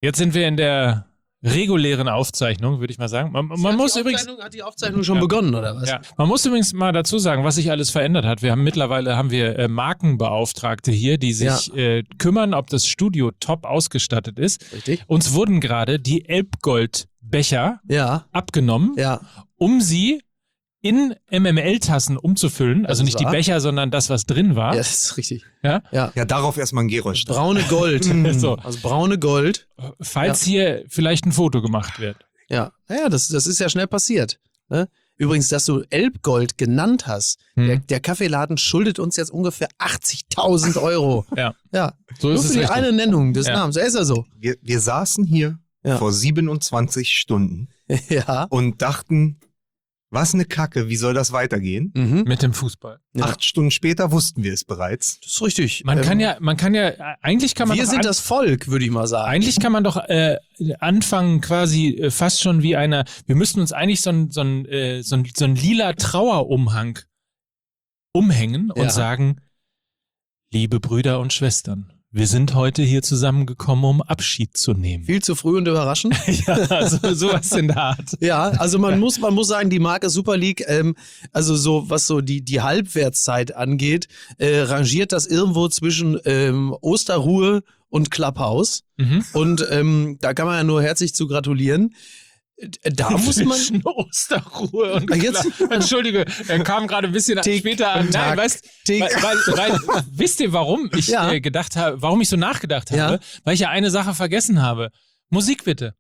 Jetzt sind wir in der regulären Aufzeichnung, würde ich mal sagen. Man muss übrigens... Hat die Aufzeichnung schon begonnen, oder was? Ja. Man muss übrigens mal dazu sagen, was sich alles verändert hat. Mittlerweile haben wir Markenbeauftragte hier, die sich kümmern, ob das Studio top ausgestattet ist. Richtig. Uns wurden gerade die Elbgold-Becher abgenommen, um sie in MML-Tassen umzufüllen. Also nicht die Becher, sondern das, was drin war. Ja, das ist richtig. Ja, darauf erstmal ein Geräusch. Braune Gold. So. Also braune Gold. Falls hier vielleicht ein Foto gemacht wird. Ja, das ist ja schnell passiert. Ne? Übrigens, dass du Elbgold genannt hast, der Kaffeeladen schuldet uns jetzt ungefähr 80.000 Euro. Ja. So Nur ist für die richtig. eine Nennung des Namens. Ist ja so. Wir saßen hier vor 27 Stunden und dachten, was eine Kacke, wie soll das weitergehen? Mit dem Fußball. 8 Stunden später wussten wir es bereits. Das ist richtig. Man kann ja, eigentlich kann man wir doch sind das Volk, würde ich mal sagen. Eigentlich kann man doch anfangen quasi fast schon wie wir müssten uns eigentlich so ein lila Trauerumhang umhängen und sagen, liebe Brüder und Schwestern, wir sind heute hier zusammengekommen, um Abschied zu nehmen. Viel zu früh und überraschend. Ja, also sowas in der Art. Ja, also man muss sagen, die Marke Super League, also so was so die Halbwertszeit angeht, rangiert das irgendwo zwischen Osterruhe und Clubhouse. Und da kann man ja nur herzlich zu gratulieren. Da muss man Osterruhe und jetzt Entschuldige, er kam gerade ein bisschen später an. Nein, weil, wisst ihr, warum ich gedacht habe, warum ich so nachgedacht habe? Weil ich ja eine Sache vergessen habe. Musik bitte.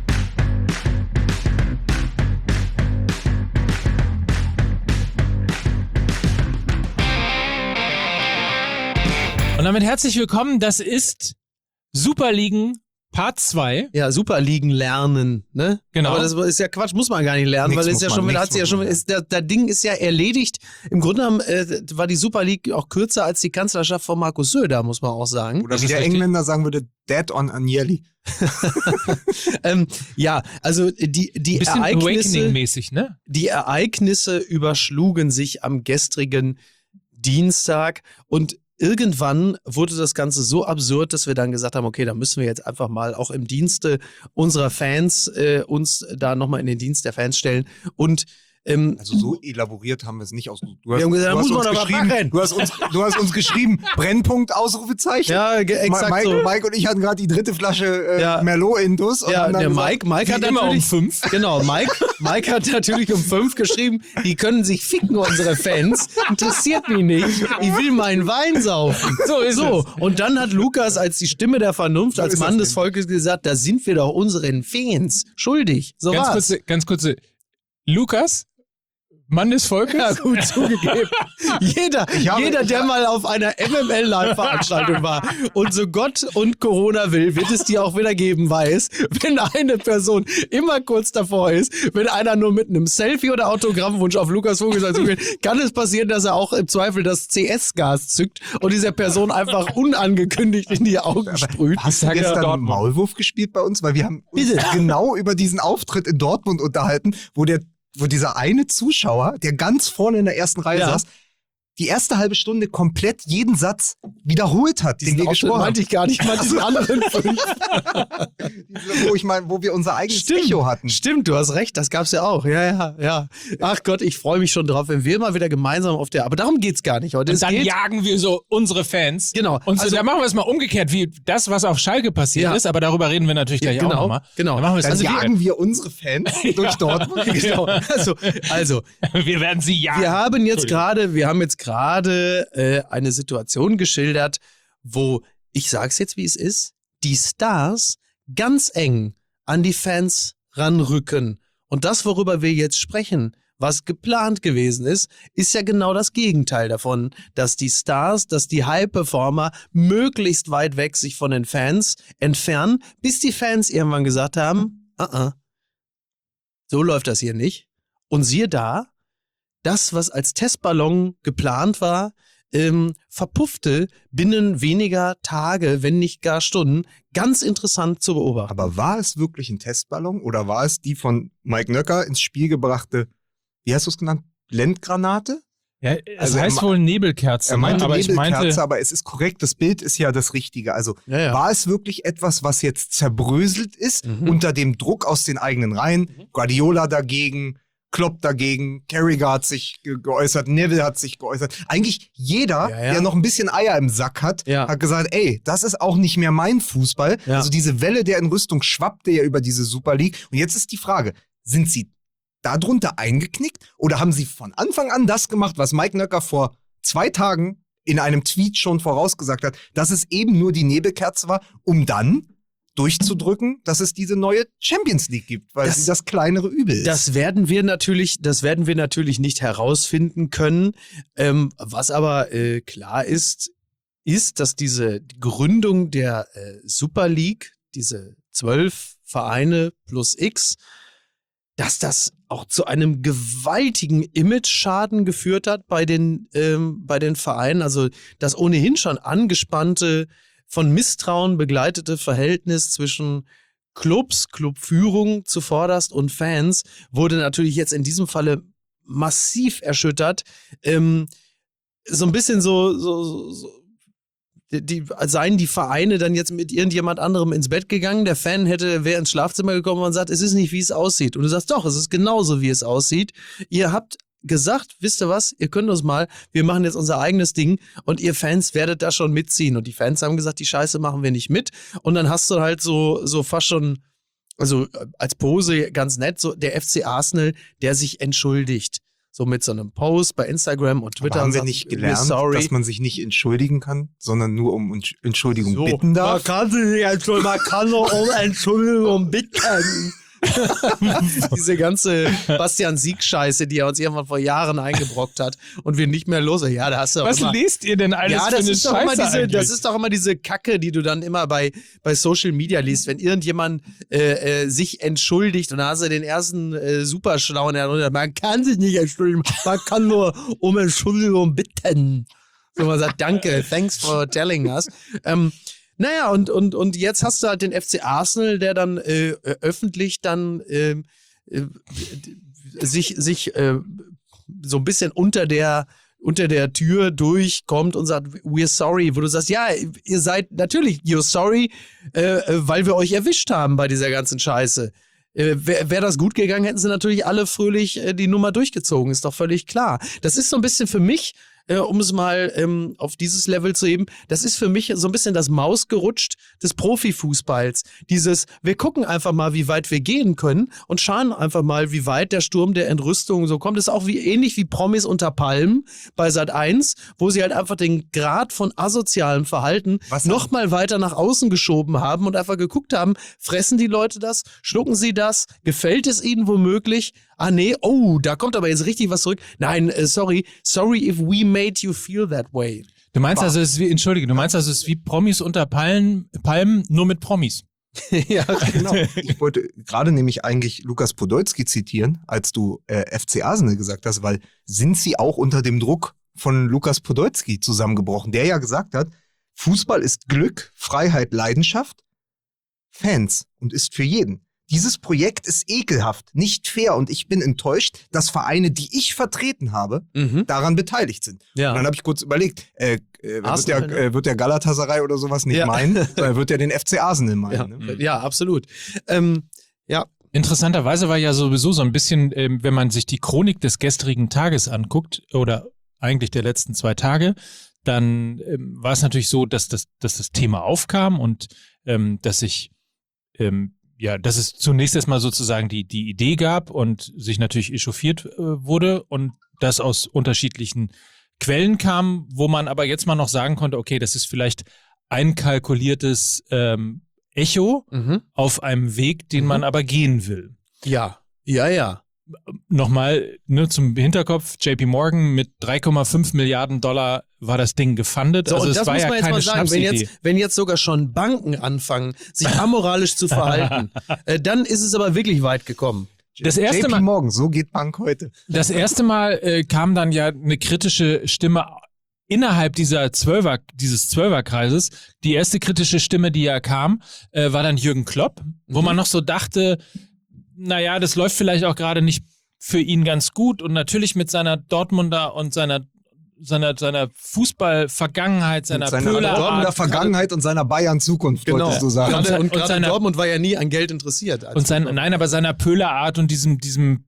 Und damit herzlich willkommen, das ist Superligen Part 2. Ja, Superligen lernen, ne? Genau. Aber das ist ja Quatsch, muss man gar nicht lernen, weil es ja schon, der Ding ist ja erledigt. Im Grunde genommen war die Super League auch kürzer als die Kanzlerschaft von Markus Söder, muss man auch sagen. Oder wie der Engländer sagen würde, dead on Agnelli. Ja, also die bisschen Ereignisse, Awakening-mäßig, ne? Die Ereignisse überschlugen sich am gestrigen Dienstag und irgendwann wurde das Ganze so absurd, dass wir dann gesagt haben, okay, da müssen wir jetzt einfach mal auch im Dienste unserer Fans uns da nochmal in den Dienst der Fans stellen und also so elaboriert haben wir es nicht ausgesucht. Wir haben gesagt, da muss man doch was machen. Du hast uns geschrieben, Brennpunkt, Ausrufezeichen. Ja, exakt Mike und ich hatten gerade die 3. Flasche Merlot-Intus. Ja, der Mike hat immer natürlich um 5. Genau, Mike hat natürlich um 5 geschrieben, die können sich ficken, unsere Fans. Interessiert mich nicht. Ich will meinen Wein saufen. So ist es. Und dann hat Lukas als die Stimme der Vernunft, als Mann des Volkes gesagt, da sind wir doch unseren Fans schuldig. So war's. Ganz kurze. Lukas, Mann des Volkes? Ja, gut zugegeben. Jeder, der mal auf einer MML-Live-Veranstaltung war und so Gott und Corona will, wird es die auch wieder geben, weiß, wenn eine Person immer kurz davor ist, wenn einer nur mit einem Selfie oder Autogrammwunsch auf Lukas Vogelsang will, kann es passieren, dass er auch im Zweifel das CS-Gas zückt und dieser Person einfach unangekündigt in die Augen sprüht. Hast du gestern Maulwurf gespielt bei uns? Weil wir haben uns genau über diesen Auftritt in Dortmund unterhalten, wo dieser eine Zuschauer, der ganz vorne in der ersten Reihe saß, die erste halbe Stunde komplett jeden Satz wiederholt hat, den wir gesprochen haben. Meinte ich gar nicht, ich meinte diesen anderen 5. Wo wir unser eigenes Echo hatten. Stimmt, du hast recht, das gab's ja auch. Ja. Ach Gott, ich freue mich schon drauf, wenn wir mal wieder gemeinsam aber darum geht's gar nicht heute. Und dann jagen wir so unsere Fans. Genau. Und so, da machen wir es mal umgekehrt, wie das, was auf Schalke passiert ist, aber darüber reden wir natürlich gleich auch nochmal. Genau. Dann jagen wir unsere Fans durch Dortmund. Genau. Also. Wir werden sie jagen. Wir haben jetzt gerade eine Situation geschildert, wo, ich sag's jetzt wie es ist, die Stars ganz eng an die Fans ranrücken. Und das, worüber wir jetzt sprechen, was geplant gewesen ist ja genau das Gegenteil davon, dass die Stars, dass die High-Performer möglichst weit weg sich von den Fans entfernen, bis die Fans irgendwann gesagt haben, so läuft das hier nicht. Und siehe da, das, was als Testballon geplant war, verpuffte binnen weniger Tage, wenn nicht gar Stunden. Ganz interessant zu beobachten. Aber war es wirklich ein Testballon oder war es die von Mike Nöcker ins Spiel gebrachte, wie hast du es genannt, Blendgranate? Ja, es Also heißt wohl Nebelkerze. Er meinte aber Nebelkerze, aber es ist korrekt, das Bild ist ja das Richtige. Also war es wirklich etwas, was jetzt zerbröselt ist unter dem Druck aus den eigenen Reihen? Guardiola dagegen, Klopp dagegen, Carragher hat sich geäußert, Neville hat sich geäußert. Eigentlich jeder, der noch ein bisschen Eier im Sack hat, hat gesagt, ey, das ist auch nicht mehr mein Fußball. Ja. Also diese Welle der Entrüstung schwappte ja über diese Super League. Und jetzt ist die Frage, sind sie darunter eingeknickt oder haben sie von Anfang an das gemacht, was Mike Nöcker vor 2 Tagen in einem Tweet schon vorausgesagt hat, dass es eben nur die Nebelkerze war, um dann durchzudrücken, dass es diese neue Champions League gibt, weil sie das kleinere Übel ist. Das werden wir natürlich nicht herausfinden können. Was aber klar ist, dass diese Gründung der Super League, diese 12 Vereine plus X, dass das auch zu einem gewaltigen Image-Schaden geführt hat bei den Vereinen. Also das ohnehin schon angespannte, von Misstrauen begleitete Verhältnis zwischen Clubs, Clubführung zuvorderst und Fans wurde natürlich jetzt in diesem Falle massiv erschüttert. So ein bisschen seien die Vereine dann jetzt mit irgendjemand anderem ins Bett gegangen, der Fan wäre ins Schlafzimmer gekommen und sagt, es ist nicht, wie es aussieht. Und du sagst, doch, es ist genauso, wie es aussieht. Ihr habt gesagt, wisst ihr was, ihr könnt uns mal, wir machen jetzt unser eigenes Ding und ihr Fans werdet da schon mitziehen. Und die Fans haben gesagt, die Scheiße machen wir nicht mit. Und dann hast du halt so fast schon, also als Pose ganz nett, so der FC Arsenal, der sich entschuldigt. So mit so einem Post bei Instagram und Twitter. Aber haben wir nicht gelernt, dass man sich nicht entschuldigen kann, sondern nur um Entschuldigung bitten darf? Man kann nur um Entschuldigung bitten. Diese ganze Bastian-Sieg-Scheiße, die er uns irgendwann vor Jahren eingebrockt hat und wir nicht mehr los. Ja, da hast du auch Was immer, lest ihr denn alles für eine Scheiße das ist doch immer diese Kacke, die du dann immer bei Social Media liest, wenn irgendjemand sich entschuldigt und da hast du den ersten Superschlauen herunter. Man kann sich nicht entschuldigen, man kann nur um Entschuldigung bitten. So, man sagt, danke, thanks for telling us. Naja, und jetzt hast du halt den FC Arsenal, der dann öffentlich dann sich so ein bisschen unter der Tür durchkommt und sagt, we're sorry, wo du sagst, ja, ihr seid natürlich, you're sorry, weil wir euch erwischt haben bei dieser ganzen Scheiße. Wäre das gut gegangen, hätten sie natürlich alle fröhlich die Nummer durchgezogen, ist doch völlig klar. Das ist so ein bisschen für mich, um es mal auf dieses Level zu heben, das ist für mich so ein bisschen das Mausgerutscht des Profifußballs. Wir gucken einfach mal, wie weit wir gehen können und schauen einfach mal, wie weit der Sturm der Entrüstung so kommt. Das ist auch ähnlich wie Promis unter Palmen bei Sat.1, wo sie halt einfach den Grad von asozialem Verhalten noch mal weiter nach außen geschoben haben und einfach geguckt haben, fressen die Leute das, schlucken sie das, gefällt es ihnen womöglich? Ah nee, oh, da kommt aber jetzt richtig was zurück. Nein, sorry if we made you feel that way. Du meinst also, es ist wie Promis unter Palmen, nur mit Promis. Ja, genau. Ich wollte gerade nämlich eigentlich Lukas Podolski zitieren, als du FC Arsenal gesagt hast, weil sind sie auch unter dem Druck von Lukas Podolski zusammengebrochen, der ja gesagt hat, Fußball ist Glück, Freiheit, Leidenschaft, Fans und ist für jeden. Dieses Projekt ist ekelhaft, nicht fair und ich bin enttäuscht, dass Vereine, die ich vertreten habe, daran beteiligt sind. Ja. Und dann habe ich kurz überlegt, wird der Galatasaray oder sowas nicht meinen, sondern wird der den FC Arsenal meinen. Ja, ja, absolut. Ja. Interessanterweise war ja sowieso so ein bisschen, wenn man sich die Chronik des gestrigen Tages anguckt, oder eigentlich der letzten 2 Tage, dann war es natürlich so, dass das Thema aufkam und dass es zunächst erstmal sozusagen die Idee gab und sich natürlich echauffiert wurde und das aus unterschiedlichen Quellen kam, wo man aber jetzt mal noch sagen konnte, okay, das ist vielleicht ein kalkuliertes Echo auf einem Weg, den man aber gehen will. Ja. Nochmal zum Hinterkopf, JP Morgan mit 3,5 Milliarden $, war das Ding gefundet. So, also es war ja keine Schnapsidee. Wenn jetzt sogar schon Banken anfangen, sich amoralisch zu verhalten, dann ist es aber wirklich weit gekommen. Das erste JP Morgan, so geht Bank heute. Das erste Mal kam dann ja eine kritische Stimme innerhalb dieses Zwölferkreises. Die erste kritische Stimme, die ja kam, war dann Jürgen Klopp, wo man noch so dachte, naja, das läuft vielleicht auch gerade nicht für ihn ganz gut und natürlich mit seiner Dortmunder und seiner seiner Fußball-Vergangenheit, seiner Pöhlerart. Dortmunder Vergangenheit und seiner Bayern-Zukunft, wolltest du sagen. Und gerade Dortmund war ja nie an Geld interessiert. Aber seiner Pöhlerart und diesem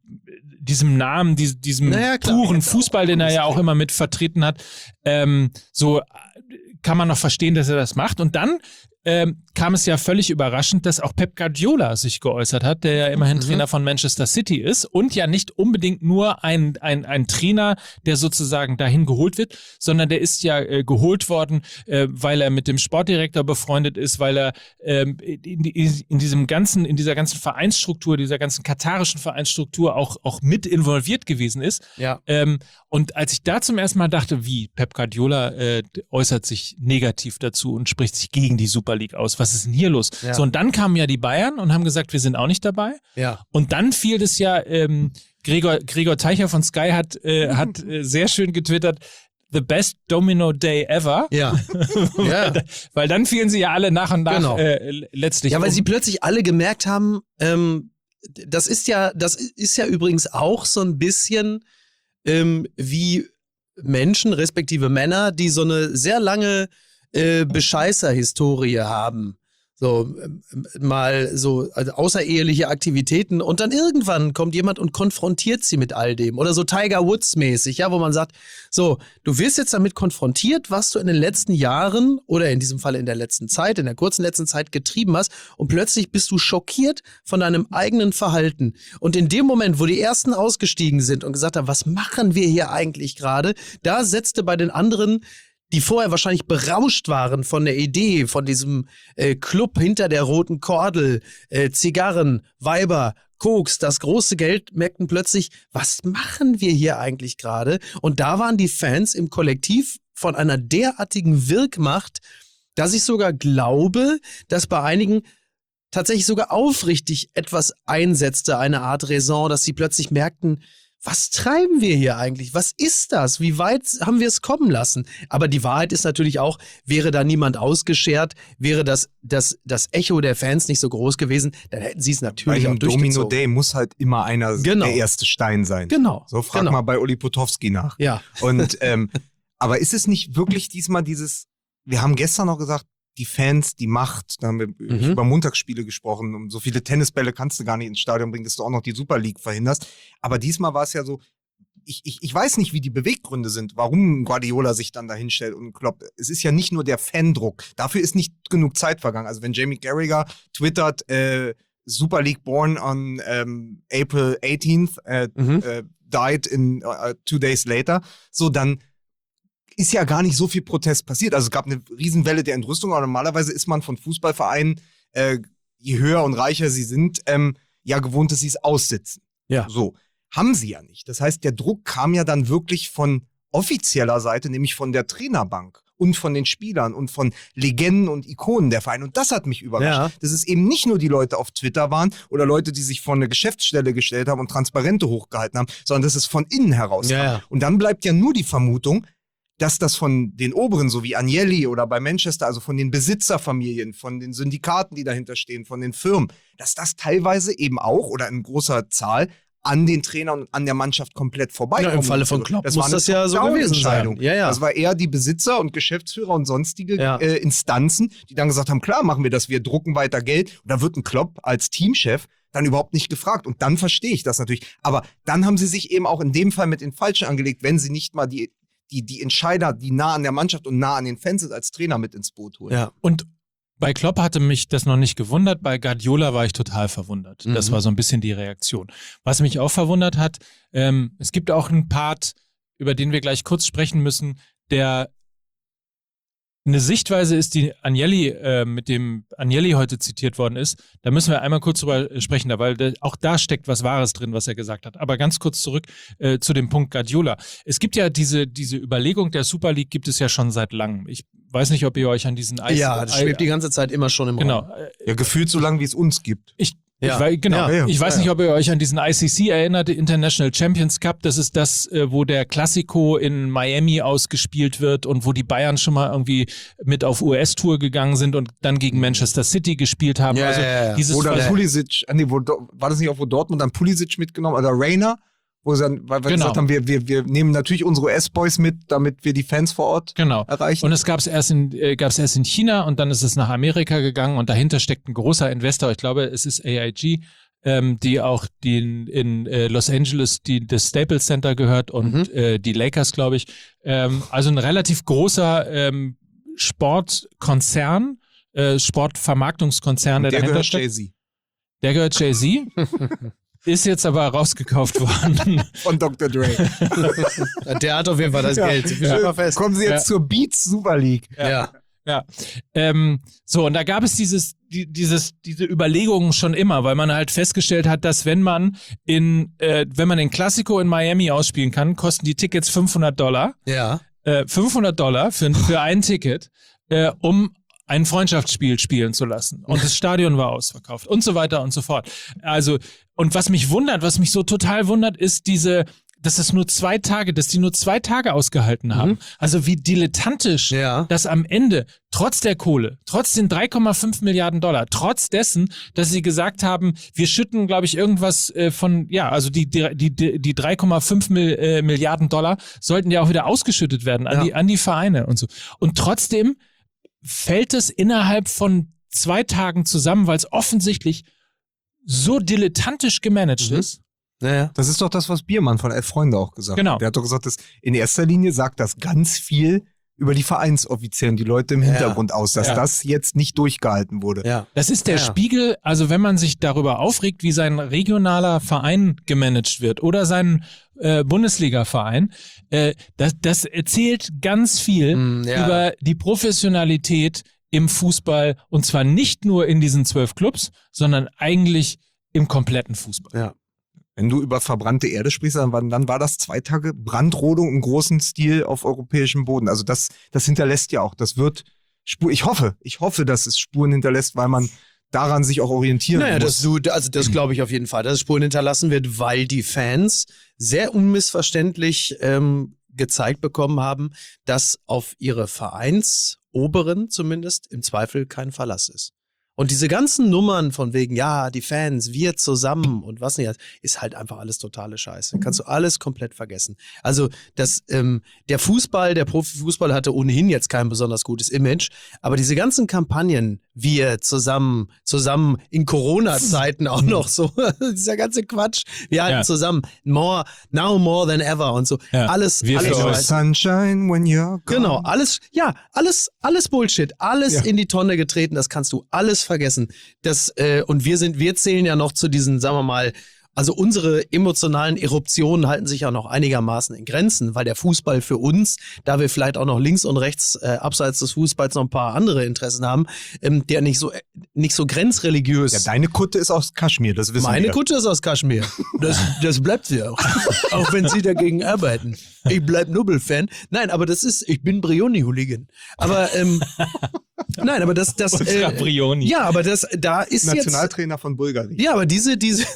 Namen, diesem puren Fußball, den er ja auch immer mit vertreten hat, so kann man noch verstehen, dass er das macht. Und dann kam es ja völlig überraschend, dass auch Pep Guardiola sich geäußert hat, der ja immerhin Trainer von Manchester City ist und ja nicht unbedingt nur ein Trainer, der sozusagen dahin geholt wird, sondern der ist ja geholt worden, weil er mit dem Sportdirektor befreundet ist, weil er in dieser ganzen Vereinsstruktur, dieser ganzen katarischen Vereinsstruktur auch mit involviert gewesen ist. Ja. Und als ich da zum ersten Mal dachte, wie Pep Guardiola äußert sich negativ dazu und spricht sich gegen die Super League aus, was ist denn hier los? Ja. So, und dann kamen ja die Bayern und haben gesagt, wir sind auch nicht dabei. Ja. Und dann fiel das ja, Gregor Teicher von Sky hat sehr schön getwittert, the best Domino Day ever. Ja. Ja. Weil dann fielen sie ja alle nach und nach letztlich. Ja, weil sie plötzlich alle gemerkt haben, das ist ja übrigens auch so ein bisschen wie Menschen, respektive Männer, die so eine sehr lange Bescheißer-Historie haben. So, mal so also außereheliche Aktivitäten und dann irgendwann kommt jemand und konfrontiert sie mit all dem. Oder so Tiger Woods-mäßig, ja, wo man sagt, so, du wirst jetzt damit konfrontiert, was du in den letzten Jahren oder in diesem Fall in der letzten Zeit, in der kurzen letzten Zeit getrieben hast und plötzlich bist du schockiert von deinem eigenen Verhalten. Und in dem Moment, wo die Ersten ausgestiegen sind und gesagt haben, was machen wir hier eigentlich gerade, da setzte bei den anderen, die vorher wahrscheinlich berauscht waren von der Idee, von diesem Club hinter der roten Kordel, Zigarren, Weiber, Koks, das große Geld, merkten plötzlich, was machen wir hier eigentlich gerade? Und da waren die Fans im Kollektiv von einer derartigen Wirkmacht, dass ich sogar glaube, dass bei einigen tatsächlich sogar aufrichtig etwas einsetzte, eine Art Raison, dass sie plötzlich merkten, was treiben wir hier eigentlich? Was ist das? Wie weit haben wir es kommen lassen? Aber die Wahrheit ist natürlich auch, wäre da niemand ausgeschert, wäre das Echo der Fans nicht so groß gewesen, dann hätten sie es natürlich auch durchgezogen. Domino Day muss halt immer einer der erste Stein sein. Genau. So frag mal bei Uli Potowski nach. Ja. Und aber ist es nicht wirklich diesmal wir haben gestern noch gesagt, die Fans, die Macht, da haben wir über Montagsspiele gesprochen, um so viele Tennisbälle kannst du gar nicht ins Stadion bringen, dass du auch noch die Super League verhinderst. Aber diesmal war es ja so, ich weiß nicht, wie die Beweggründe sind, warum Guardiola sich dann da hinstellt und Klopp. Es ist ja nicht nur der Fandruck. Dafür ist nicht genug Zeit vergangen. Also wenn Jamie Carragher twittert, Super League born on April 18th, died in 2 days later, so dann ist ja gar nicht so viel Protest passiert. Also es gab eine Riesenwelle der Entrüstung, aber normalerweise ist man von Fußballvereinen, je höher und reicher sie sind, ja gewohnt, dass sie es aussitzen. Ja. So. Haben sie ja nicht. Das heißt, der Druck kam ja dann wirklich von offizieller Seite, nämlich von der Trainerbank und von den Spielern und von Legenden und Ikonen der Vereine. Und das hat mich überrascht. Ja. Dass es eben nicht nur die Leute auf Twitter waren oder Leute, die sich vor eine Geschäftsstelle gestellt haben und Transparente hochgehalten haben, sondern dass es von innen heraus kam. Ja. Und dann bleibt ja nur die Vermutung, dass das von den Oberen, so wie Agnelli oder bei Manchester, also von den Besitzerfamilien, von den Syndikaten, die dahinter stehen, von den Firmen, dass das teilweise eben auch oder in großer Zahl an den Trainern und an der Mannschaft komplett vorbeikommt. Ja, im Falle von Klopp muss das ja so gewesen sein. Ja. Das war eher die Besitzer und Geschäftsführer und sonstige Instanzen, die dann gesagt haben, klar machen wir das, wir drucken weiter Geld. Und da wird ein Klopp als Teamchef dann überhaupt nicht gefragt. Und dann verstehe ich das natürlich. Aber dann haben sie sich eben auch in dem Fall mit den Falschen angelegt, wenn sie nicht mal die Entscheider, die nah an der Mannschaft und nah an den Fans sind, als Trainer mit ins Boot holen. Ja. Und bei Klopp hatte mich das noch nicht gewundert, bei Guardiola war ich total verwundert. Das war so ein bisschen die Reaktion. Was mich auch verwundert hat, es gibt auch einen Part, über den wir gleich kurz sprechen müssen, der eine Sichtweise ist, die Agnelli, mit dem Agnelli heute zitiert worden ist. Da müssen wir einmal kurz drüber sprechen, weil auch da steckt was Wahres drin, was er gesagt hat. Aber ganz kurz zurück zu dem Punkt Guardiola. Es gibt ja diese Überlegung der Super League gibt es ja schon seit langem. Ich weiß nicht, ob ihr euch an diesen Ja, das schwebt die ganze Zeit immer schon im Raum. Genau. Ja, gefühlt so lange, wie es uns gibt. Ich weiß nicht, ob ihr euch an diesen ICC erinnert, International Champions Cup. Das ist das, wo der Classico in Miami ausgespielt wird und wo die Bayern schon mal irgendwie mit auf US-Tour gegangen sind und dann gegen Manchester City gespielt haben. Dieses wo dann Pulisic, war das nicht auch, wo Dortmund dann Pulisic mitgenommen oder Reina, Wo sie dann, weil wir gesagt haben, wir nehmen natürlich unsere US-Boys mit, damit wir die Fans vor Ort erreichen. Und es gab's erst in China und dann ist es nach Amerika gegangen und dahinter steckt ein großer Investor, ich glaube, es ist AIG, die auch in Los Angeles das Staples Center gehört und die Lakers, glaube ich. Also ein relativ großer Sportkonzern, Sportvermarktungskonzern, der dahinter steckt. Jay-Z. Der gehört Jay-Z. Ist jetzt aber rausgekauft worden. Von Dr. Dre. Der hat auf jeden Fall das Geld. Kommen Sie jetzt zur Beats Super League. Ja. So, und da gab es diese Überlegungen schon immer, weil man halt festgestellt hat, dass wenn man den Classico in Miami ausspielen kann, kosten die Tickets $500. Ja. $500 für ein Ticket, um ein Freundschaftsspiel spielen zu lassen. Und das Stadion war ausverkauft und so weiter und so fort. Also, und was mich so total wundert, ist dass die nur 2 Tage ausgehalten haben. Also wie dilettantisch das am Ende, trotz der Kohle, trotz den $3,5 Milliarden, trotz dessen, dass sie gesagt haben, wir schütten, glaube ich, irgendwas also die $3,5 Milliarden sollten ja auch wieder ausgeschüttet werden an die Vereine und so. Und trotzdem fällt es innerhalb von 2 Tagen zusammen, weil es offensichtlich so dilettantisch gemanagt ist. Ja. Das ist doch das, was Biermann von 11 Freunde auch gesagt hat. Genau. Der hat doch gesagt, dass in erster Linie sagt das ganz viel über die Vereinsoffizieren, die Leute im Hintergrund aus, dass das jetzt nicht durchgehalten wurde. Ja. Das ist der Spiegel, also wenn man sich darüber aufregt, wie sein regionaler Verein gemanagt wird oder sein Bundesliga-Verein, das erzählt ganz viel über die Professionalität im Fußball und zwar nicht nur in diesen 12 Clubs, sondern eigentlich im kompletten Fußball. Ja. Wenn du über verbrannte Erde sprichst, dann war das 2 Tage Brandrodung im großen Stil auf europäischem Boden. Also das hinterlässt ja auch, das wird ich hoffe, dass es Spuren hinterlässt, weil man daran sich auch orientieren muss. Das glaube ich auf jeden Fall, dass es Spuren hinterlassen wird, weil die Fans sehr unmissverständlich gezeigt bekommen haben, dass auf ihre Vereinsoberen zumindest im Zweifel kein Verlass ist. Und diese ganzen Nummern von wegen, ja, die Fans, wir zusammen und was nicht, ist halt einfach alles totale Scheiße. Kannst du alles komplett vergessen. Also der Profifußball hatte ohnehin jetzt kein besonders gutes Image, aber diese ganzen Kampagnen, wir zusammen in Corona-Zeiten auch noch so, dieser ganze Quatsch, wir halten zusammen, now more than ever und so. Ja. Alles Sunshine when you're gone. Genau, alles Bullshit, alles in die Tonne getreten, das kannst du alles vergessen. Und wir zählen ja noch zu diesen, sagen wir mal, also unsere emotionalen Eruptionen halten sich ja noch einigermaßen in Grenzen, weil der Fußball für uns, da wir vielleicht auch noch links und rechts abseits des Fußballs noch ein paar andere Interessen haben, der nicht so grenzreligiös. Ja, deine Kutte ist aus Kaschmir, das wissen wir. Meine Kutte ist aus Kaschmir. Das bleibt sie auch. Auch wenn sie dagegen arbeiten. Ich bleib Nubbel-Fan. Nein, aber ich bin Brioni-Hooligan. Aber nein, aber das Brioni. Ja, aber da ist Nationaltrainer von Bulgarien. Ja, aber diese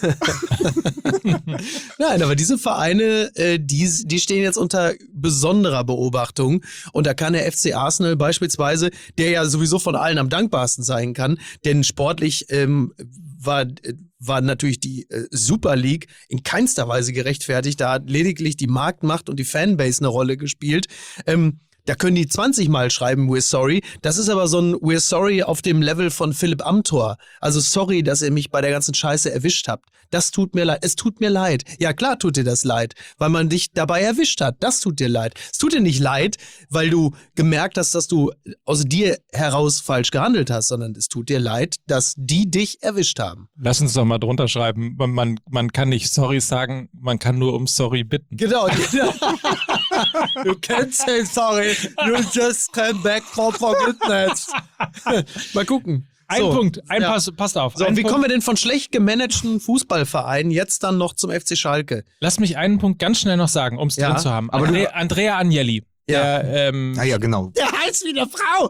Nein, aber diese Vereine, die stehen jetzt unter besonderer Beobachtung und da kann der FC Arsenal beispielsweise, der ja sowieso von allen am dankbarsten sein kann, denn sportlich war natürlich die Super League in keinster Weise gerechtfertigt, da hat lediglich die Marktmacht und die Fanbase eine Rolle gespielt. Da können die 20 Mal schreiben, we're sorry. Das ist aber so ein we're sorry auf dem Level von Philipp Amthor. Also sorry, dass ihr mich bei der ganzen Scheiße erwischt habt. Das tut mir leid. Es tut mir leid. Ja, klar tut dir das leid, weil man dich dabei erwischt hat. Das tut dir leid. Es tut dir nicht leid, weil du gemerkt hast, dass du aus dir heraus falsch gehandelt hast, sondern es tut dir leid, dass die dich erwischt haben. Lass uns doch mal drunter schreiben. Man kann nicht sorry sagen, man kann nur um sorry bitten. Genau. You can't say sorry, you just came back for forgiveness. Mal gucken. Passt auf. So, und wie kommen wir denn von schlecht gemanagten Fußballvereinen jetzt dann noch zum FC Schalke? Lass mich einen Punkt ganz schnell noch sagen, um es drin zu haben. Aber Andrea Agnelli. Ja, genau. Der heißt wie eine Frau.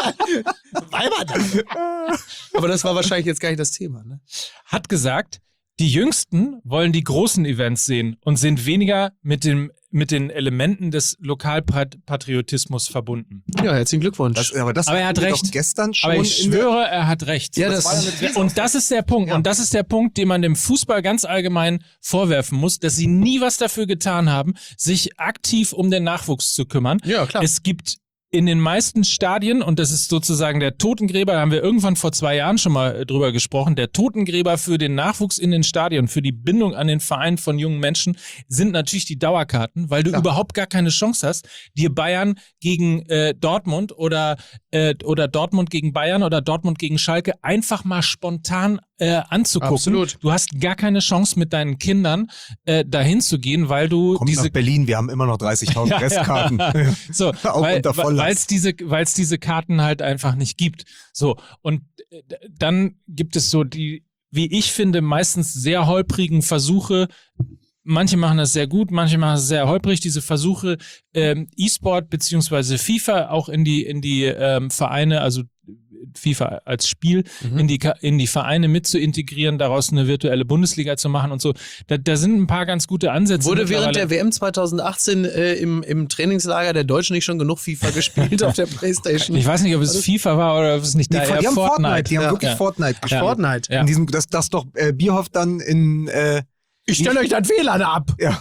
Aber das war wahrscheinlich jetzt gar nicht das Thema, ne? Hat gesagt, Die Jüngsten wollen die großen Events sehen und sind weniger mit den Elementen des Lokalpatriotismus verbunden. Ja, herzlichen Glückwunsch. Aber er hat recht. Gestern schon Aber ich schwöre, er hat recht. Ja, und das ist der Punkt. Ja. Und das ist der Punkt, den man dem Fußball ganz allgemein vorwerfen muss, dass sie nie was dafür getan haben, sich aktiv um den Nachwuchs zu kümmern. Ja, klar. Es gibt in den meisten Stadien, und das ist sozusagen der Totengräber, da haben wir irgendwann vor 2 Jahren schon mal drüber gesprochen, der Totengräber für den Nachwuchs in den Stadien, für die Bindung an den Verein von jungen Menschen, sind natürlich die Dauerkarten, weil du überhaupt gar keine Chance hast, dir Bayern gegen Dortmund oder Dortmund gegen Bayern oder Dortmund gegen Schalke einfach mal spontan anzugucken. Absolut. Du hast gar keine Chance mit deinen Kindern dahin zu gehen, weil du Kommt nach Berlin, wir haben immer noch 30.000 Restkarten. So, weil es diese Karten halt einfach nicht gibt. So, und dann gibt es so die, wie ich finde, meistens sehr holprigen Versuche. Manche machen das sehr gut, manche machen es sehr holprig, diese Versuche, E-Sport beziehungsweise FIFA auch in die Vereine, also FIFA als Spiel in die Vereine mit zu integrieren, daraus eine virtuelle Bundesliga zu machen und so. Da sind ein paar ganz gute Ansätze. Wurde während der WM 2018 im Trainingslager der Deutschen nicht schon genug FIFA gespielt auf der Playstation? Ich weiß nicht, ob es FIFA war oder ob es nicht die haben Fortnite. Die haben wirklich Fortnite gespielt. Fortnite. Ja. In diesem, das doch Bierhoff dann in ich stelle euch dann WLAN ab. Ja.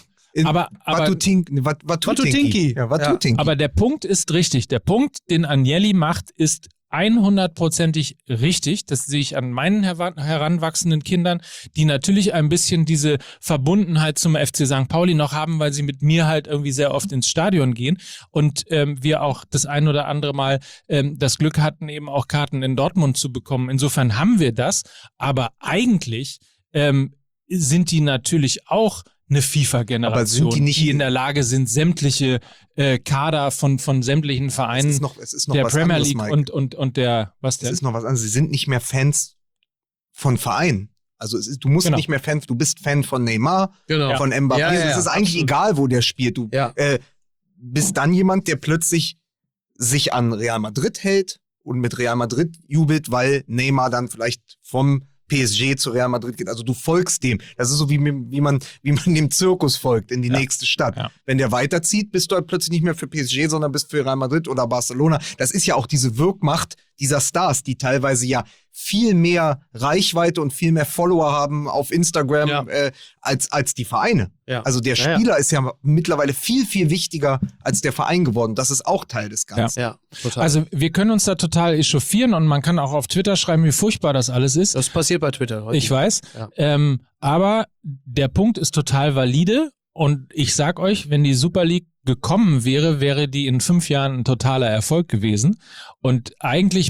Watutinki. Ja, Watutinki. Aber der Punkt ist richtig. Der Punkt, den Agnelli macht, ist 100%ig richtig. Das sehe ich an meinen heranwachsenden Kindern, die natürlich ein bisschen diese Verbundenheit zum FC St. Pauli noch haben, weil sie mit mir halt irgendwie sehr oft ins Stadion gehen und wir auch das ein oder andere Mal das Glück hatten, eben auch Karten in Dortmund zu bekommen. Insofern haben wir das, aber eigentlich sind die natürlich auch eine FIFA-Generation, die in der Lage sind, sämtliche Kader von sämtlichen Vereinen es ist noch der was Premier anderes, League Mike. und der, was denn? Es ist noch was anderes. Sie sind nicht mehr Fans von Vereinen. Also du musst nicht mehr Fan, du bist Fan von Neymar, von Mbappé. Ja, es ist eigentlich egal, wo der spielt. Du bist dann jemand, der plötzlich sich an Real Madrid hält und mit Real Madrid jubelt, weil Neymar dann vielleicht vom PSG zu Real Madrid geht. Also du folgst dem. Das ist so wie man dem Zirkus folgt in die nächste Stadt. Ja. Wenn der weiterzieht, bist du halt plötzlich nicht mehr für PSG, sondern bist für Real Madrid oder Barcelona. Das ist ja auch diese Wirkmacht dieser Stars, die teilweise ja viel mehr Reichweite und viel mehr Follower haben auf Instagram als die Vereine. Ja. Also der Spieler ist ja mittlerweile viel, viel wichtiger als der Verein geworden. Das ist auch Teil des Ganzen. Ja, total. Also wir können uns da total echauffieren und man kann auch auf Twitter schreiben, wie furchtbar das alles ist. Das passiert bei Twitter heute. Ich weiß. Ja. Aber der Punkt ist total valide und ich sag euch, wenn die Super League gekommen wäre, wäre die in 5 Jahren ein totaler Erfolg gewesen. Und eigentlich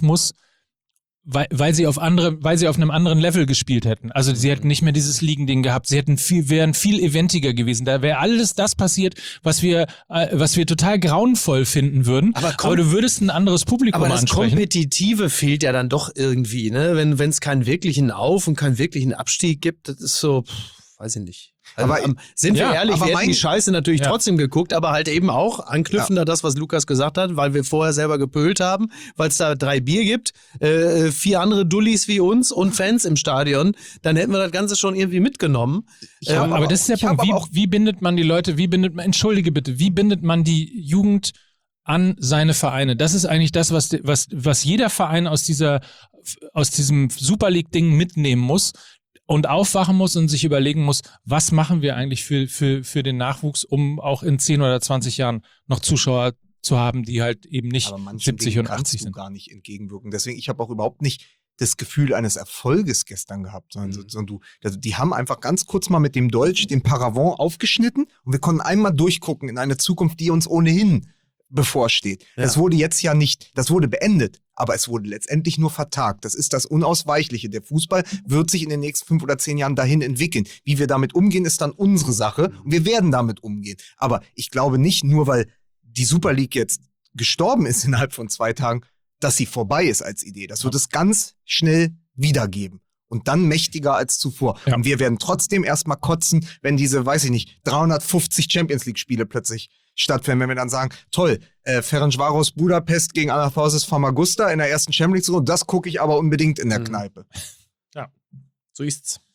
weil sie auf einem anderen Level gespielt hätten. Also sie hätten nicht mehr dieses Ligending gehabt. Sie wären viel eventiger gewesen. Da wäre alles das passiert, was wir total grauenvoll finden würden. Aber du würdest ein anderes Publikum ansprechen. Aber das Kompetitive fehlt ja dann doch irgendwie, ne? Wenn es keinen wirklichen Auf- und keinen wirklichen Abstieg gibt, das ist so, weiß ich nicht. Also, aber sind wir ehrlich, wir hätten die Scheiße natürlich trotzdem geguckt, aber halt eben auch anknüpfend an das, was Lukas gesagt hat, weil wir vorher selber gepölt haben, weil es da 3 Bier gibt, 4 andere Dullis wie uns und Fans im Stadion, dann hätten wir das Ganze schon irgendwie mitgenommen. Aber das ist der Punkt, wie bindet man die Leute, wie bindet man die Jugend an seine Vereine? Das ist eigentlich das, was jeder Verein aus diesem Super League-Ding mitnehmen muss. Und aufwachen muss und sich überlegen muss, was machen wir eigentlich für den Nachwuchs, um auch in 10 oder 20 Jahren noch Zuschauer zu haben, die halt eben nicht 70 und 80 sind. Gar nicht entgegenwirken. Deswegen, ich habe auch überhaupt nicht das Gefühl eines Erfolges gestern gehabt, sondern die haben einfach ganz kurz mal mit dem Dolch den Paravent aufgeschnitten und wir konnten einmal durchgucken in eine Zukunft, die uns ohnehin bevorsteht. Ja. Das wurde jetzt das wurde beendet, aber es wurde letztendlich nur vertagt. Das ist das Unausweichliche. Der Fußball wird sich in den nächsten 5 oder 10 Jahren dahin entwickeln. Wie wir damit umgehen, ist dann unsere Sache und wir werden damit umgehen. Aber ich glaube nicht, nur weil die Super League jetzt gestorben ist innerhalb von 2 Tagen, dass sie vorbei ist als Idee. Das wird es ganz schnell wiedergeben. Und dann mächtiger als zuvor. Ja. Und wir werden trotzdem erstmal kotzen, wenn diese, 350 Champions League-Spiele plötzlich stattfinden. Wenn wir dann sagen, toll, Ferencváros Budapest gegen Anathorsis Famagusta in der ersten Champions League-Runde, das gucke ich aber unbedingt in der Kneipe. Ja, so ist's.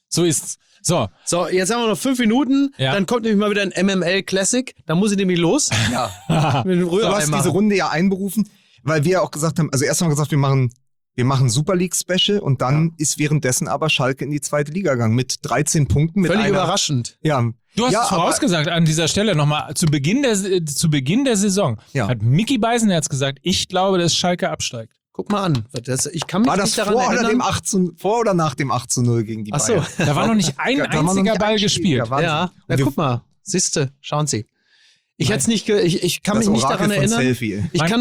So ist's. So, jetzt haben wir noch 5 Minuten, Ja. dann kommt nämlich mal wieder ein MML Classic, dann muss ich nämlich los. Ja. Mit dem Du Rührei hast machen. diese Runde ja einberufen, weil wir ja auch gesagt haben, also erst haben wir gesagt, wir machen Super League Special und dann ist währenddessen aber Schalke in die 2. Liga gegangen mit 13 Punkten. Mit Völlig einer, überraschend. Ja. du hast Ja, es vorausgesagt an dieser Stelle nochmal. Zu Beginn der Saison Ja. hat Micky Beisenherz gesagt, ich glaube, dass Schalke absteigt. Guck mal an. Ich kann mich War das nicht daran vor oder, erinnern. vor oder nach dem 8:0 gegen die Achso. Bayern? Da war noch nicht ein Da war noch einziger nicht Ball ein Spiel. gespielt. Ja, Wahnsinn. Ja, Und na, wir- guck mal. Siehste, schauen Sie. Ich hätte es nicht, ich kann Das mich nicht Orakel daran von erinnern. Selfie. Ich Man- kann,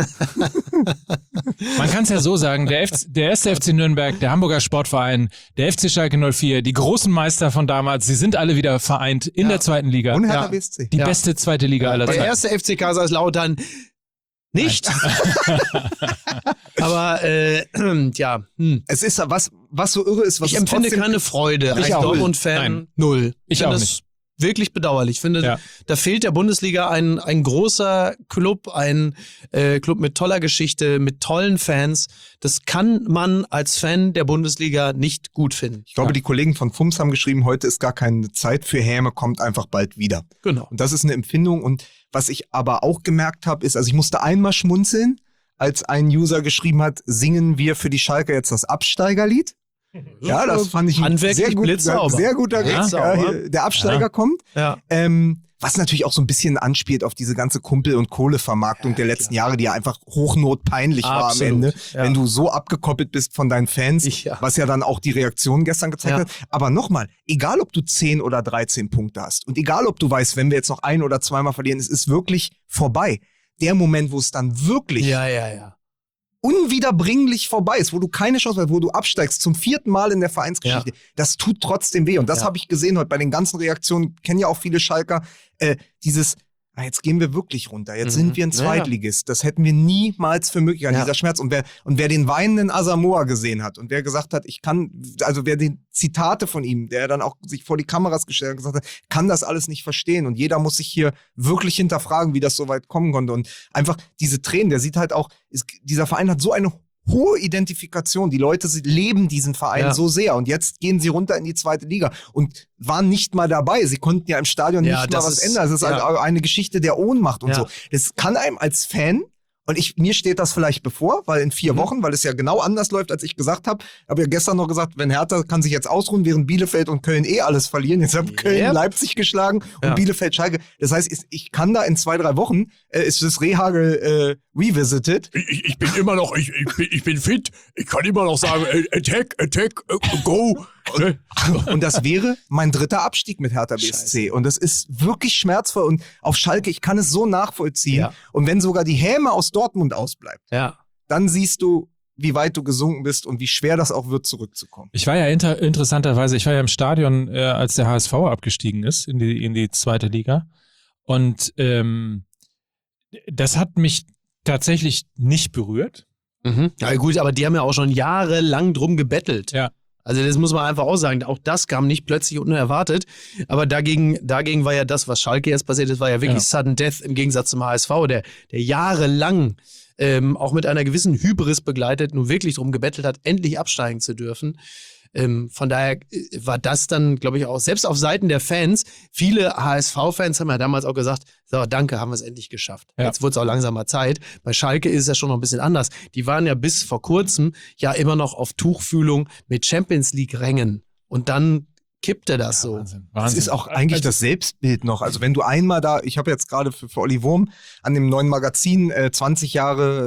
Man kann es ja so sagen, der 1. FC Nürnberg, der Hamburger Sportverein, der FC Schalke 04, die großen Meister von damals, sie sind alle wieder vereint in der 2. Liga. Und Hertha Ja. BSC. Die Ja. beste 2. Liga aller der Zeiten. erste FC Kaiserslautern nicht. Aber, ja, Es ist was so irre ist, was ich es empfinde trotzdem keine Freude als auch. Dortmund-Fan. Nein. Null. Ich finde auch das nicht. Wirklich bedauerlich. Ich finde, Ja. da fehlt der Bundesliga ein großer Club, ein Club mit toller Geschichte, mit tollen Fans. Das kann man als Fan der Bundesliga nicht gut finden. Ich glaube, die Kollegen von FUMS haben geschrieben, heute ist gar keine Zeit für Häme, kommt einfach bald wieder. Genau. Und das ist eine Empfindung. Und was ich aber auch gemerkt habe, ist, also ich musste einmal schmunzeln, als ein User geschrieben hat, singen wir für die Schalker jetzt das Absteigerlied. Ja, das fand ich ein Handwerklich blitzsauber. sehr guter Gag. Blitzsauber. Ja, hier, der Absteiger Ja. kommt. Ja. Was natürlich auch so ein bisschen anspielt auf diese ganze Kumpel- und Kohlevermarktung der letzten Jahre, die ja einfach hochnotpeinlich war am Absolut, Ende, ja. wenn du so abgekoppelt bist von deinen Fans, Ja. was ja dann auch die Reaktion gestern gezeigt Ja. hat. Aber nochmal, egal ob du 10 oder 13 Punkte hast und egal ob du weißt, wenn wir jetzt noch ein- oder zweimal verlieren, es ist wirklich vorbei. Der Moment, wo es dann wirklich Ja. unwiederbringlich vorbei ist, wo du keine Chance hast, wo du absteigst zum 4. Mal in der Vereinsgeschichte, das tut trotzdem weh. Und das Ja. habe ich gesehen heute bei den ganzen Reaktionen, kennen ja auch viele Schalker, dieses, jetzt gehen wir wirklich runter, jetzt sind wir ein Ja. Zweitligist. Das hätten wir niemals für möglich, Ja. dieser Schmerz. Und wer den weinenden Asamoah gesehen hat und wer gesagt hat, wer die Zitate von ihm, der dann auch sich vor die Kameras gestellt hat und gesagt hat, kann das alles nicht verstehen. Und jeder muss sich hier wirklich hinterfragen, wie das so weit kommen konnte. Und einfach diese Tränen, der sieht halt auch, dieser Verein hat so eine hohe Identifikation. Die Leute leben diesen Verein so sehr. Und jetzt gehen sie runter in die 2. Liga und waren nicht mal dabei. Sie konnten ja im Stadion Ja, nicht mal das was ist- ändern. Es ist ja. also eine Geschichte der Ohnmacht und Ja. so. Das kann einem als Fan, und mir steht das vielleicht bevor, weil in 4 Wochen, weil es ja genau anders läuft, als ich gesagt habe. Habe ja gestern noch gesagt, wenn Hertha kann sich jetzt ausruhen, während Bielefeld und Köln alles verlieren. Jetzt haben Köln Leipzig geschlagen und Ja. Bielefeld Schalke. Das heißt, ich kann da in 2, 3 Wochen, ist das Rehagel revisited. Ich bin immer noch, ich bin fit. Ich kann immer noch sagen, attack, go. Ne? Und das wäre mein 3. Abstieg mit Hertha BSC. Und das ist wirklich schmerzvoll. Und auf Schalke, ich kann es so nachvollziehen. Ja. Und wenn sogar die Häme aus Dortmund ausbleibt, Ja. dann siehst du, wie weit du gesunken bist und wie schwer das auch wird, zurückzukommen. Ich war ja interessanterweise, ich war ja im Stadion, als der HSV abgestiegen ist in die 2. Liga. Und das hat mich tatsächlich nicht berührt. Ja gut, aber die haben ja auch schon jahrelang drum gebettelt. Ja. Also das muss man einfach auch sagen. Auch das kam nicht plötzlich und unerwartet. Aber dagegen war ja das, was Schalke jetzt passiert ist, war ja wirklich Sudden Death im Gegensatz zum HSV, der jahrelang auch mit einer gewissen Hybris begleitet, nun wirklich drum gebettelt hat, endlich absteigen zu dürfen. Von daher war das dann, glaube ich, auch selbst auf Seiten der Fans, viele HSV-Fans haben ja damals auch gesagt, so, danke, haben wir es endlich geschafft. Ja. Jetzt wurde es auch langsam mal Zeit. Bei Schalke ist es ja schon noch ein bisschen anders. Die waren ja bis vor kurzem ja immer noch auf Tuchfühlung mit Champions-League-Rängen. Und dann kippte das so. Wahnsinn. Das ist auch eigentlich das Selbstbild noch. Also wenn du einmal ich habe jetzt gerade für Olli Wurm an dem neuen Magazin 20 Jahre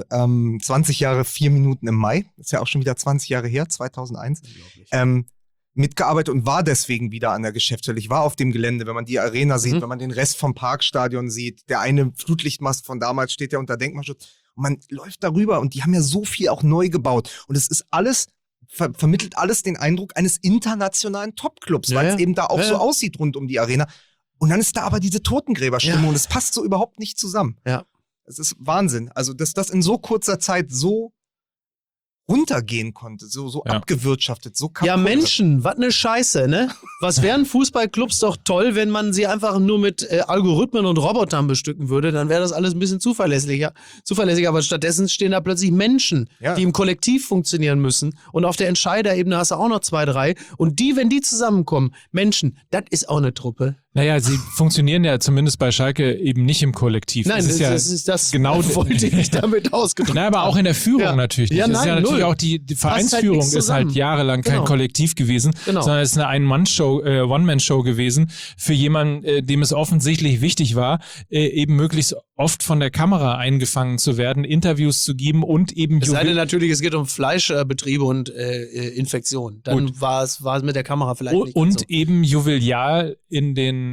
4 Minuten im Mai, ist ja auch schon wieder 20 Jahre her, 2001, mitgearbeitet und war deswegen wieder an der Geschäftsstelle. Ich war auf dem Gelände, wenn man die Arena sieht, wenn man den Rest vom Parkstadion sieht, der eine Flutlichtmast von damals steht ja unter Denkmalschutz und man läuft darüber und die haben ja so viel auch neu gebaut und es ist alles vermittelt alles den Eindruck eines internationalen Topclubs, weil es eben da auch so aussieht rund um die Arena. Und dann ist da aber diese Totengräberstimmung und es passt so überhaupt nicht zusammen. Ja. Es ist Wahnsinn. Also, dass das in so kurzer Zeit so runtergehen konnte, so abgewirtschaftet, so kaputt. Ja, Menschen, was eine Scheiße, ne? Was wären Fußballclubs doch toll, wenn man sie einfach nur mit Algorithmen und Robotern bestücken würde, dann wäre das alles ein bisschen zuverlässiger, aber stattdessen stehen da plötzlich Menschen, die im Kollektiv funktionieren müssen und auf der Entscheiderebene hast du auch noch 2, 3 und wenn die zusammenkommen, Menschen, das ist auch eine Truppe. Naja, sie funktionieren ja zumindest bei Schalke eben nicht im Kollektiv. Nein, das ist das genau wollte ich damit ausgedrückt. Na, aber auch in der Führung natürlich nicht. Ja, Das ist ja nein, natürlich null. auch die Vereinsführung Passt halt ist halt jahrelang kein Kollektiv gewesen, sondern es ist eine Ein-Mann-Show, One-Man-Show gewesen für jemanden, dem es offensichtlich wichtig war, eben möglichst oft von der Kamera eingefangen zu werden, Interviews zu geben und eben Es sei denn natürlich, es geht um Fleischbetriebe und Infektionen. Dann war es mit der Kamera vielleicht nicht und so. eben jovial in den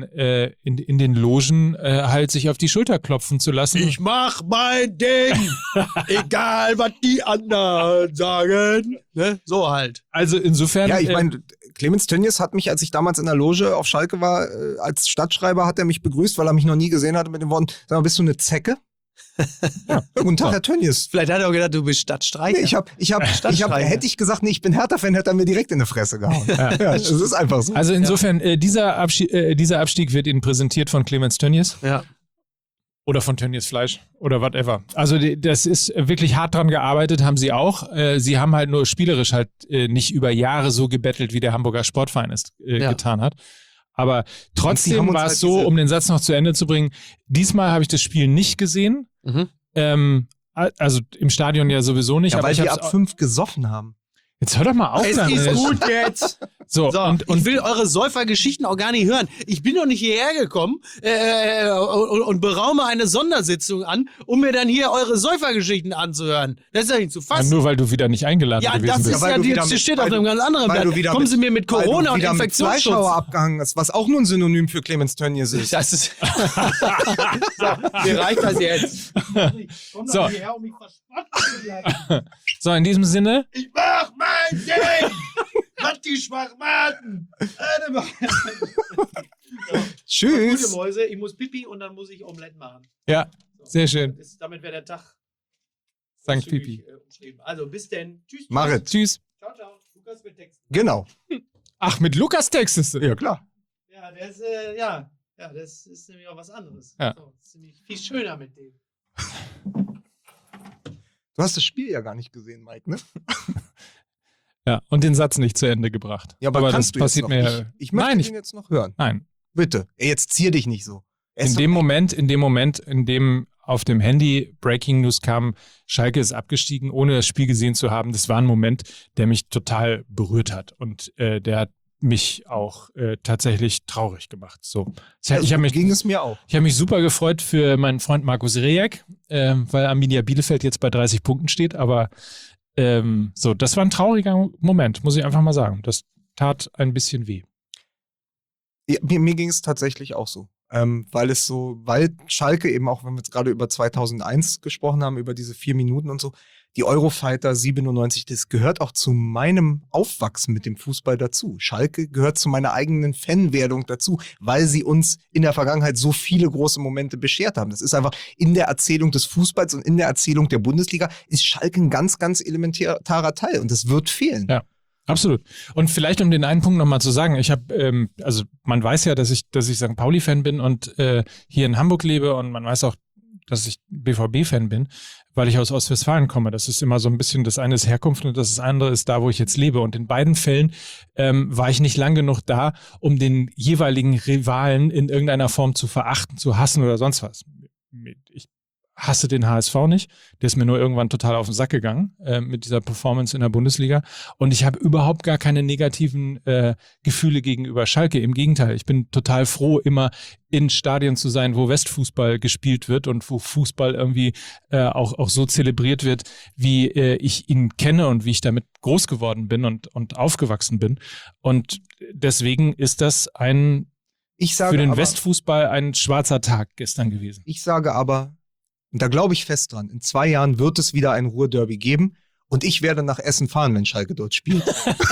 Logen halt sich auf die Schulter klopfen zu lassen. Ich mach mein Ding, egal was die anderen sagen. Ne? So halt. Also insofern. Ja, ich meine, Clemens Tönnies hat mich, als ich damals in der Loge auf Schalke war, als Stadtschreiber hat er mich begrüßt, weil er mich noch nie gesehen hatte mit den Worten, sag mal, bist du eine Zecke? Ja, guten Tag, Herr Tönnies. Vielleicht hat er auch gedacht, du bist Stadtstreicher. Nee, hätte ich gesagt, nee, ich bin Hertha-Fan, hätte er mir direkt in die Fresse gehauen. Ja, das ist einfach so. Also insofern, dieser Abstieg wird Ihnen präsentiert von Clemens Tönnies. Ja. Oder von Tönnies Fleisch oder whatever. Also das ist wirklich hart dran gearbeitet, haben sie auch. Sie haben halt nur spielerisch halt nicht über Jahre so gebettelt, wie der Hamburger Sportverein es getan hat. Aber trotzdem war es so, um den Satz noch zu Ende zu bringen, diesmal habe ich das Spiel nicht gesehen. Also im Stadion ja sowieso nicht. Ja, aber weil wir ab 5 gesoffen haben. Jetzt hör doch mal auf. Es ist gut jetzt. So, und ich will eure Säufergeschichten auch gar nicht hören. Ich bin doch nicht hierher gekommen und beraume eine Sondersitzung an, um mir dann hier eure Säufergeschichten anzuhören. Das ist ja nicht zu fassen. nur weil du wieder nicht eingeladen gewesen das bist. ist das steht auf einem ganz anderen Blatt. Kommen Sie mir mit Corona und Infektionsschutz. Fleischhauer abgehangen ist, was auch nur ein Synonym für Clemens Tönnies ist. Das ist so, mir reicht das jetzt. So. So, in diesem Sinne. Ich mach mein Ding! Was die Schwachmaten! Tschüss. Gute Mäuse, ich muss Pipi und dann muss ich Omelette machen. Ja, sehr schön. Damit wäre der Tag Sankt Pipi. umschrieben. Also bis denn. Tschüss. Marit. Tschüss. Ciao, ciao. Lukas mit Text. Genau. Ach, mit Lukas textest du? Ja, klar. Ja, der ist, das ist nämlich auch was anderes. Ja. So, das ist nämlich viel schöner mit dem. Du hast das Spiel ja gar nicht gesehen, Mike, ne? Ja, und den Satz nicht zu Ende gebracht. Ja, aber das kannst du passiert jetzt mir noch? ja. Ich möchte ihn jetzt noch hören. Nein. Bitte. Ey, jetzt zier dich nicht so. In dem Moment, in dem auf dem Handy Breaking News kam, Schalke ist abgestiegen, ohne das Spiel gesehen zu haben, das war ein Moment, der mich total berührt hat. Und der hat mich auch tatsächlich traurig gemacht. So. Ging es mir auch. Ich habe mich super gefreut für meinen Freund Markus Rejek, weil Arminia Bielefeld jetzt bei 30 Punkten steht, aber das war ein trauriger Moment, muss ich einfach mal sagen. Das tat ein bisschen weh. Ja, mir ging es tatsächlich auch so. Weil Schalke eben auch, wenn wir jetzt gerade über 2001 gesprochen haben, über diese 4 Minuten und so, die Eurofighter 97, das gehört auch zu meinem Aufwachsen mit dem Fußball dazu. Schalke gehört zu meiner eigenen Fanwerdung dazu, weil sie uns in der Vergangenheit so viele große Momente beschert haben. Das ist einfach in der Erzählung des Fußballs und in der Erzählung der Bundesliga ist Schalke ein ganz, ganz elementarer Teil und das wird fehlen. Ja. Absolut. Und vielleicht um den einen Punkt nochmal zu sagen, ich habe, also man weiß ja, dass ich St. Pauli-Fan bin und hier in Hamburg lebe und man weiß auch, dass ich BVB-Fan bin, weil ich aus Ostwestfalen komme. Das ist immer so ein bisschen, das eine ist Herkunft und das andere ist da, wo ich jetzt lebe. Und in beiden Fällen war ich nicht lang genug da, um den jeweiligen Rivalen in irgendeiner Form zu verachten, zu hassen oder sonst was. Ich hasse den HSV nicht. Der ist mir nur irgendwann total auf den Sack gegangen mit dieser Performance in der Bundesliga. Und ich habe überhaupt gar keine negativen Gefühle gegenüber Schalke. Im Gegenteil, ich bin total froh, immer in Stadien zu sein, wo Westfußball gespielt wird und wo Fußball irgendwie auch so zelebriert wird, wie ich ihn kenne und wie ich damit groß geworden bin und aufgewachsen bin. Und deswegen ist das für den Westfußball ein schwarzer Tag gestern gewesen. Ich sage aber, und da glaube ich fest dran, in 2 Jahren wird es wieder ein Ruhr-Derby geben und ich werde nach Essen fahren, wenn Schalke dort spielt.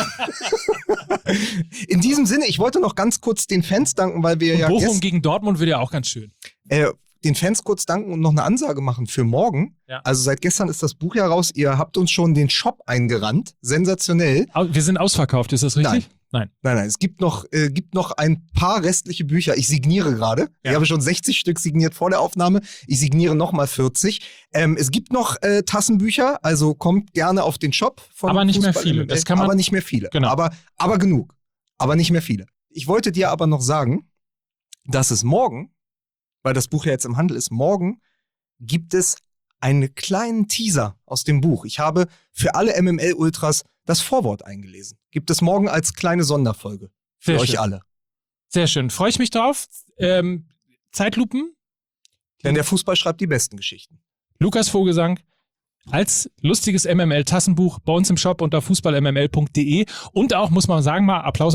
In diesem Sinne, ich wollte noch ganz kurz den Fans danken, weil wir und Bochum gegen Dortmund wird ja auch ganz schön. den Fans kurz danken und noch eine Ansage machen für morgen. Ja. Also seit gestern ist das Buch ja raus. Ihr habt uns schon den Shop eingerannt. Sensationell. Wir sind ausverkauft, ist das richtig? Nein. Nein, es gibt noch ein paar restliche Bücher. Ich signiere gerade. Ja. Ich habe schon 60 Stück signiert vor der Aufnahme. Ich signiere nochmal 40. Es gibt noch Tassenbücher, also kommt gerne auf den Shop. Von Aber nicht mehr Fußball viele. MML. Das kann man- aber nicht mehr viele. Genau. Aber genug. Aber nicht mehr viele. Ich wollte dir aber noch sagen, dass es morgen, weil das Buch ja jetzt im Handel ist, morgen gibt es einen kleinen Teaser aus dem Buch. Ich habe für alle MML-Ultras das Vorwort eingelesen. Gibt es morgen als kleine Sonderfolge für Sehr euch schön. alle. Sehr schön. Freue ich mich drauf. Zeitlupen. Denn der Fußball schreibt die besten Geschichten. Lukas Vogelsang als lustiges MML-Tassenbuch bei uns im Shop unter fußballmml.de und auch, muss man sagen, mal Applaus.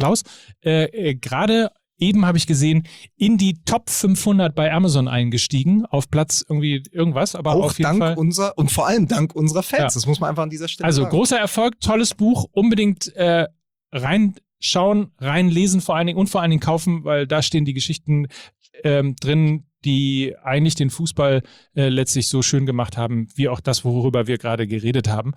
Gerade eben habe ich gesehen, in die Top 500 bei Amazon eingestiegen, auf Platz irgendwie irgendwas, aber Auch auf jeden Fall. und vor allem dank unserer Fans. Ja. Das muss man einfach an dieser Stelle Also sagen. großer Erfolg, tolles Buch, unbedingt reinschauen, reinlesen vor allen Dingen kaufen, weil da stehen die Geschichten drin, die eigentlich den Fußball letztlich so schön gemacht haben, wie auch das, worüber wir gerade geredet haben.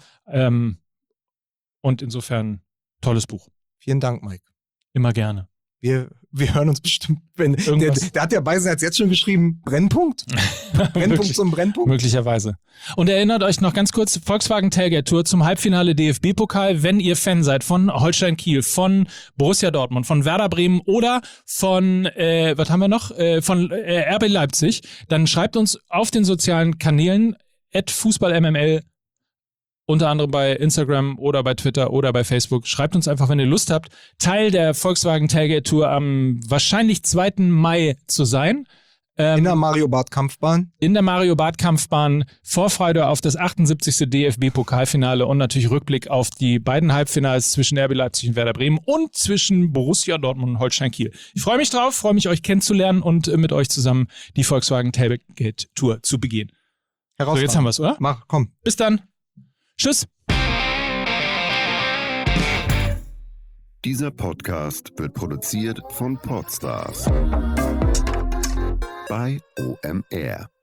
Und insofern tolles Buch. Vielen Dank, Mike. Immer gerne. Wir hören uns bestimmt, wenn Irgendwas- der hat ja Beisenherz jetzt schon geschrieben, Brennpunkt? Brennpunkt Wirklich. zum Brennpunkt? Möglicherweise. Und erinnert euch noch ganz kurz, Volkswagen Tailgate Tour zum Halbfinale DFB-Pokal. Wenn ihr Fan seid von Holstein Kiel, von Borussia Dortmund, von Werder Bremen oder von, was haben wir noch? Von RB Leipzig, dann schreibt uns auf den sozialen Kanälen @fußballmml, unter anderem bei Instagram oder bei Twitter oder bei Facebook. Schreibt uns einfach, wenn ihr Lust habt, Teil der Volkswagen Tailgate Tour am wahrscheinlich 2. Mai zu sein. In der Mario Barth Kampfbahn. In der Mario Barth Kampfbahn, Vorfreude auf das 78. DFB-Pokalfinale und natürlich Rückblick auf die beiden Halbfinals zwischen RB Leipzig und Werder Bremen und zwischen Borussia Dortmund und Holstein Kiel. Ich freue mich drauf, freue mich, euch kennenzulernen und mit euch zusammen die Volkswagen Tailgate Tour zu begehen. So, jetzt haben wir es, oder? Mach, komm. Bis dann. Tschüss. Dieser Podcast wird produziert von Podstars bei OMR.